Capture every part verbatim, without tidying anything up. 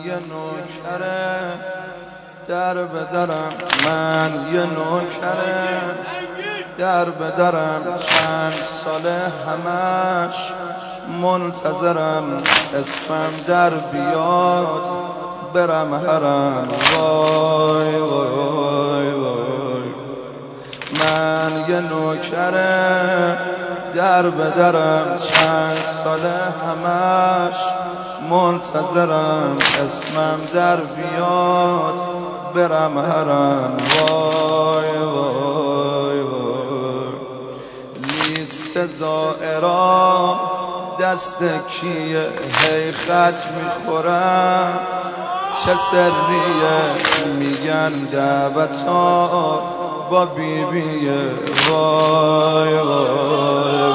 یه نوکره در بدرم، من یه نوکره در بدرم، چند ساله همش منتظرم اسمم در بیاد برم حرم. وای وای وای من یه نوکره در بدرم، چند ساله همش منتظرم اسمم در بیاد برم حرم. وای وای وای لیست زائرا دست کیه، هی خط میخورم چه سریه، میگن دعوتا با بیبیه. وای وای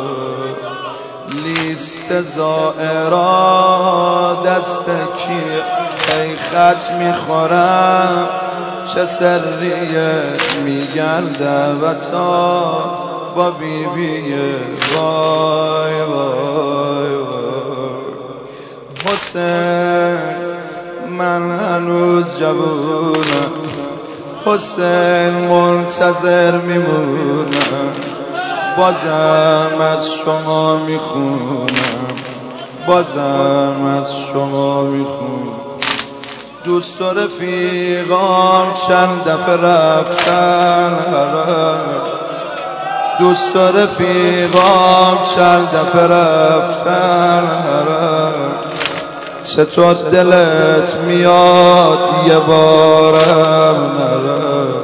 لیست زائرا دست کیه، هی خط میخورم چه سریه، میگن دعوتا با بیبیه. وای وای وای حسین من هنوز جوونم، حسین منتظر میمونم، بازم از شما میخونم، بازم از شما میخونم. دوست و رفیقام چند دفعه رفتن حرم، دوست و رفیقام چند دفعه رفتن حرم، چطور دلت میاد یه بارم نرم.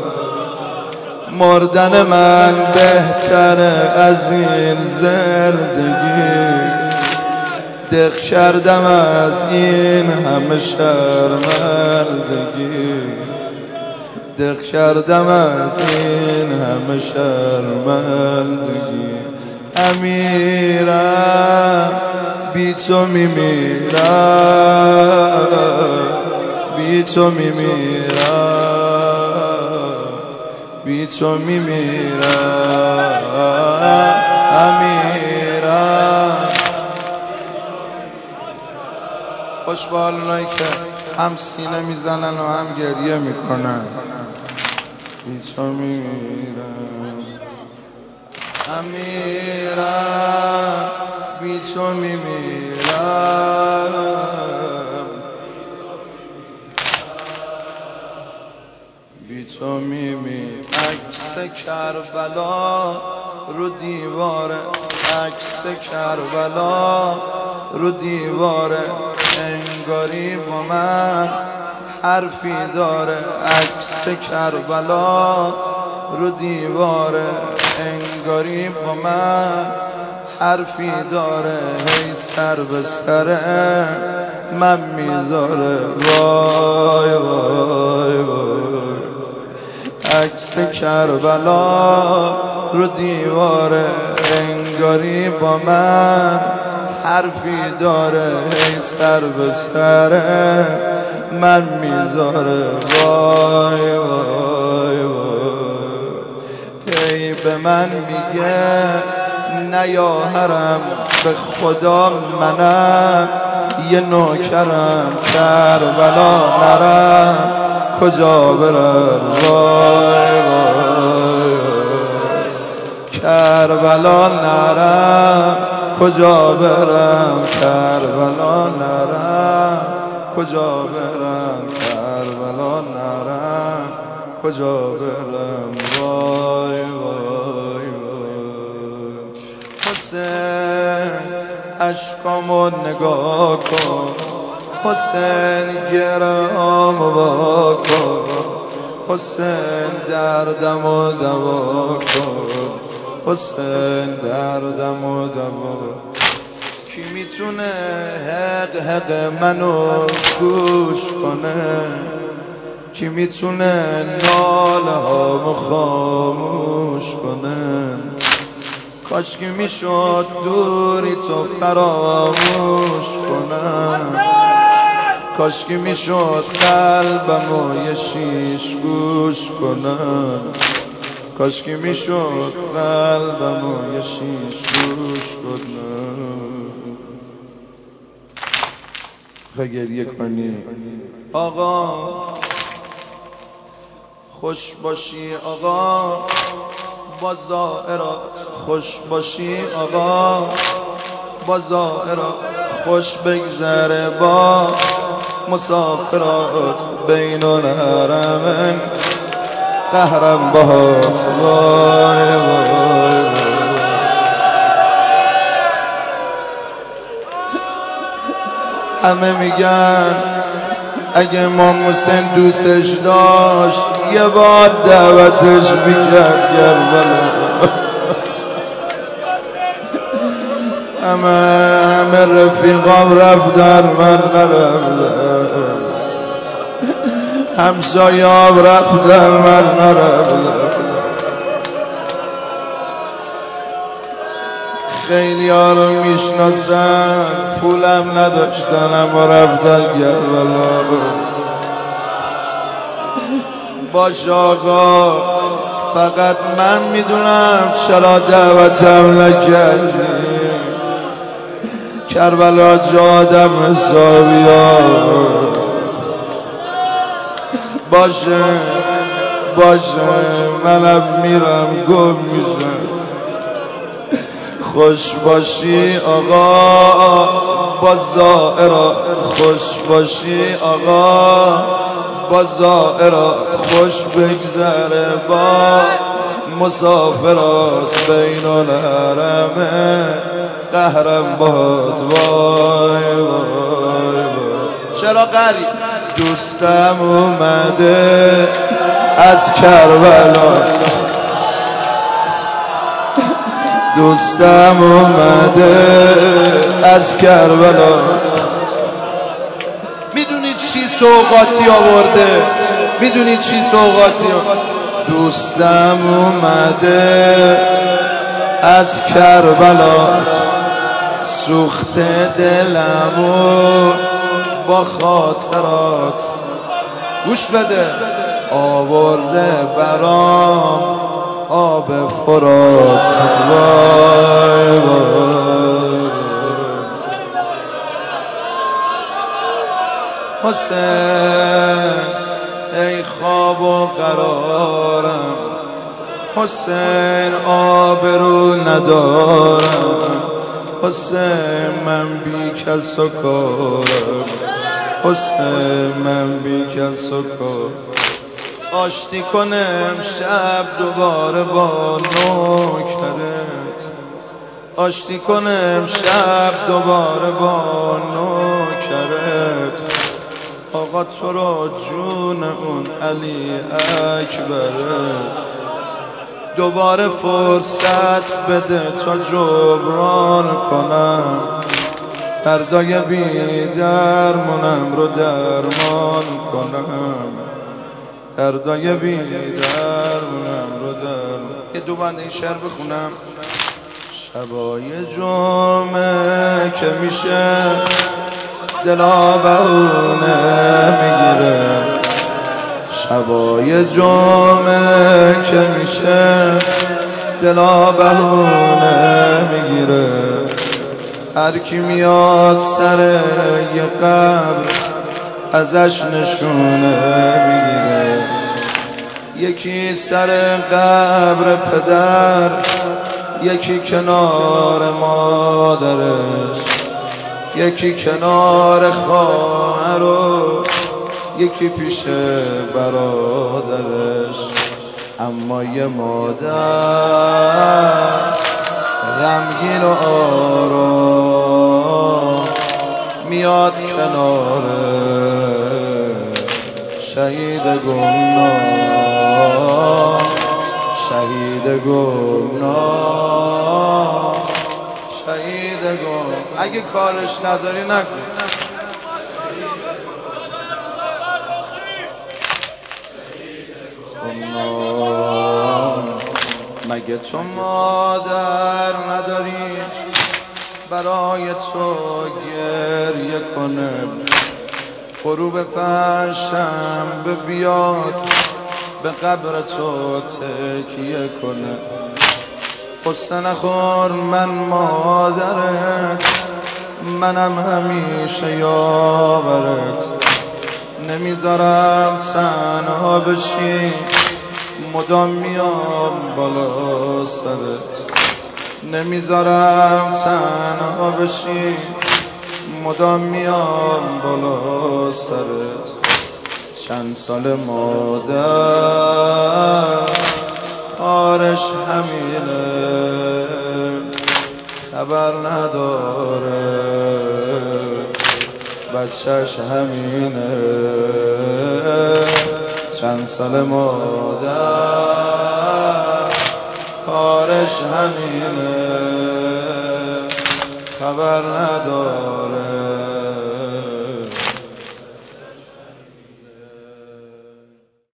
مردن من بهتره از این زندگی، دق کردم از این همه شرمندگی، دق کردم از این همه شرمندگی. امیرم بی تو میمیرم، بی تو میمیرم، بی تو میمیرم. امیرم خوشبال اونایی که هم سینه میزنن و هم گریه میکنن. بی تو میمیرم امیرم، بی تو میمیرم، بی تو میمیرم. عکس کربلا رو دیواره، عکس کربلا رو دیواره، انگاری با من حرفی داره. عکس کربلا رو دیواره، انگاری با من حرفی داره، هی سر به سر من میذاره. وای وای وای عکس کربلا رو دیواره، انگاری با من حرفی داره، هی سر به سر من میذاره. وای وای وای هی به من میگه نیا حرم، به خدا منم یه نوکرم، کربلا نرم کجا برم. وای وای کربلا نرم کجا برم، کربلا نرم کجا برم، کربلا نرم کجا برم. وای وای وای حسین عشقامو نگاه کن، حسین گرام وا کن، حسین دردمو دوا کن، حسین دردمو دوا. کی میتونه حق حق منو گوش کنه، کی میتونه ناله هامو خاموش کنه. کاش که میشد دوری تو فراموش کنم، کاش که میشد قلبمو یه شیش گوش کنم، کاش که میشد قلبمو یه شیش گوش کنم. گریه کنی. آقا خوش باشی آقا با زائرات، خوش باشی آقا با زائرات، خوش بگذره با مسافرات، بین الحرمین قهرم باهات. وای وای همه میگن اگه امام حسین دوستش داشت یه بار دعوتش میکرد کربلا. همه همه رفیقام رفتن من نرفتم، همسایه‌ام رفتن من نرفتم. خیلی ها رو میشناسن پولم نداشتن اما رفتن کربلا. باش آقا فقط من میدونم چرا دعوتم نکردی. کربلا جا آدم حسابی ها. باشه باشه منم میرم گم میشم. خوش باشی آقا با زائرات، خوش باشی آقا با زائرات، خوش بگذره با مسافرات، بین الحرمین قهرم باد. وای وای وای چرا غریب دوستم اومده از کربلا، دوستم اومده از کربلا. میدونی چی سوغاتی آورده؟ میدونی چی سوغاتی آورده؟ دوستم اومده از کربلا، سوخته دلمو با خاطرات. گوش بده آورده برام آب فرات. وای وای حسین ای خواب و قرارم، حسین آبرو ندارم، حسین من بی کس و کارم، حسین من بی کس و کارم. آشتی کنم شب دوباره با نوکرت، آشتی کنم شب دوباره با نوکرت. آقا تو رو جون اون علی اکبرت، دوباره فرصت بده تا جبران کنم، دردای بی درمونم رو درمان کنم، دردای بی درمونم رو درمان. یه دو بند این شعر بخونم. شبای جمعه که میشه دلا بهونه میگیره، شبای جمعه که میشه دلا بهونه میگیره. هر کی میاد سر یه قبر ازش نشونه میگیره، یکی سر قبر پدر، یکی کنار مادرش، یکی کنار خواهر و یکی پیش برادرش. اما یه مادر غمگین و آرام میاد کنار شهید گمنام، شهید گمنام، شهید گم. اگه کارش نداری نکن. مگه تو مادر نداری برای تو گریه کنه؟ غروب پنجشنبه بیاد به قبر تو تکیه کنه. قصه نخور من مادرت منم همیشه یاورت، نمیذارم تنها بشی، مدام میام بالا سرت. نمیذارم تنها بشی، مدام میام بالا سرت. چند سال مادر کارش همینه، خبر نداره بچهش همینه. چند سال مادر کارش همینه، خبر نداره